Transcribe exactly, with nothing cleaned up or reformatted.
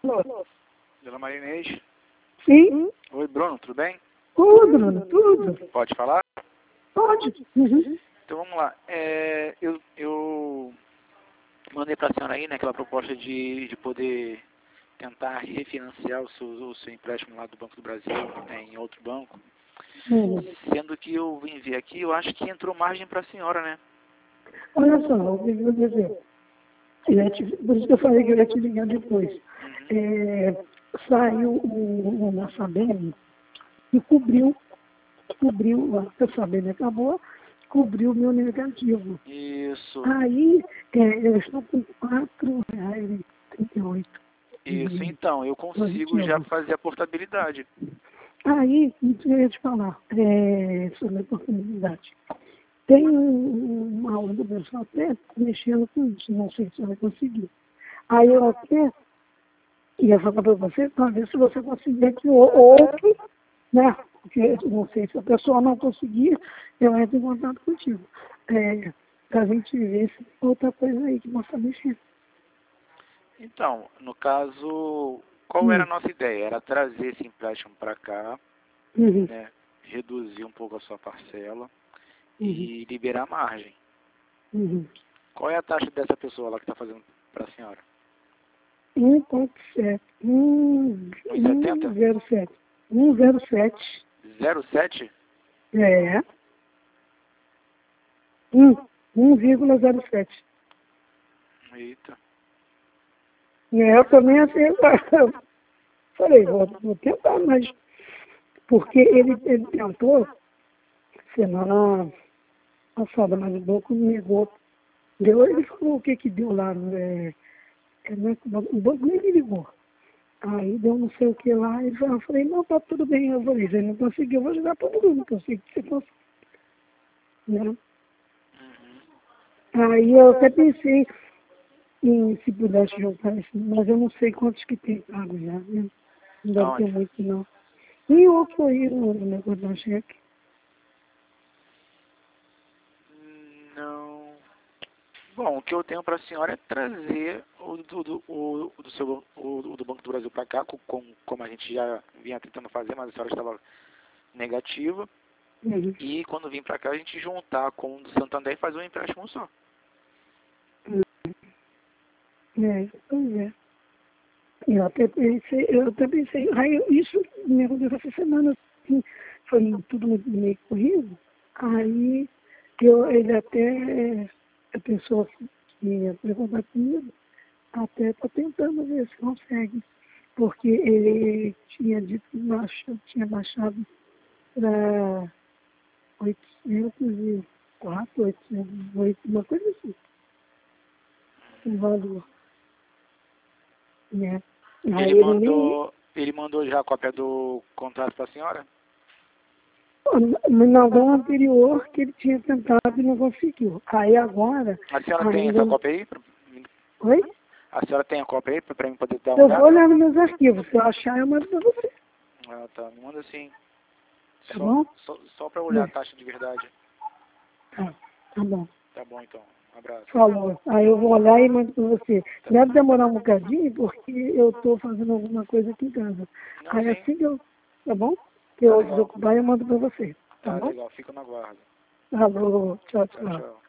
Dona Maria Inês. Sim? Oi, Bruno, tudo bem? Tudo, Bruno, tudo. Pode falar? Pode. Uhum. Então vamos lá. É, eu, eu mandei para a senhora aí, né, aquela proposta de, de poder tentar refinanciar o seu, o seu empréstimo lá do Banco do Brasil, né, em outro banco. Uhum. Sendo que eu vim ver aqui, eu acho que entrou margem para a senhora, né? Olha só, o que eu vou dizer. Eu ia te, por isso que eu falei que eu ia te ligar depois. Uhum. É, saiu o, o nosso A B M e cobriu, cobriu, a sua A B M acabou, cobriu o meu negativo. Isso, Aí, é, eu estou com quatro reais e trinta e oito. isso. Então, eu consigo já Positivo. fazer a portabilidade. Aí, isso eu ia te falar, é, sobre a oportunidade. Tem um- uma aula do pessoal até mexendo com isso, não sei se vai conseguir. Aí eu até ia falar para você, para ver se você conseguir aqui o- outro, né? Porque eu não sei se a pessoa não conseguir, eu entro em contato contigo. É, para a gente ver se outra coisa aí que possa mexer. Então, no caso, qual era Hum. a nossa ideia? Era trazer esse empréstimo para cá, Uhum. né, reduzir um pouco a sua parcela Uhum. e liberar a margem. Uhum. Qual é a taxa dessa pessoa lá que está fazendo para a senhora? um ponto sete. um, um e setenta? um zero sete. um zero sete. zero vírgula sete? É. um. um vírgula zero sete. Eita. E eu também assim, eu falei, vou, vou tentar, mas porque ele, ele tentou semana passada, mas o banco negou. Deu, ele falou o que que deu lá, é, é, né, o banco nem me ligou. Aí deu não sei o que lá, e eu falei, não, tá tudo bem, eu falei, se ele não conseguiu, eu vou jogar para todo mundo, não consigo, você consegue. Né? Aí eu até pensei em se pudesse jogar isso, mas eu não sei quantos que tem pago já, né? Não deve ter Aonde? muito não. E outro aí no negócio da cheque. Não. Bom, o que eu tenho para a senhora é trazer o do, do, o, o do, seu, o, o do Banco do Brasil para cá, com, com, como a gente já vinha tentando fazer, mas a senhora estava negativa. Uhum. E quando vir para cá, a gente juntar com o do Santander e fazer um empréstimo só. É, pois é. Eu até pensei, eu até pensei, aí eu- isso me aconteceu essa semana, assim, foi tudo muito meio corrido. Aí eu, ele até, a pessoa que ia perguntar comigo, até está tentando ver se consegue. Porque ele tinha dito que baixou, tinha baixado para oitocentos e quatro, oitocentos e oito, uma coisa assim, o valor, né? Aí Ele ele nem, mandou, ele mandou já a cópia do contrato para a senhora? no Naldão anterior que ele tinha tentado e não conseguiu. Aí agora, A senhora tem ainda. essa cópia aí? Pra- Oi? A senhora tem a cópia aí para mim poder dar uma Eu vou olhada? olhar nos meus arquivos. Se eu achar, eu mando pra você. Ah, tá. Me manda sim. Tá Só, bom? só, só para olhar a É. taxa de verdade. Tá, tá bom. Tá bom, então. Um abraço. Falou. Aí eu vou olhar e mando pra você. Deve demorar um bocadinho, porque eu tô fazendo alguma coisa aqui em casa. Não, Aí sim. assim que eu. Tá bom? Que Tá eu legal. desocupar, eu mando pra você. Tá Tá bom? legal. Fico na guarda. Falou. Tchau, Tchau, tchau. tchau.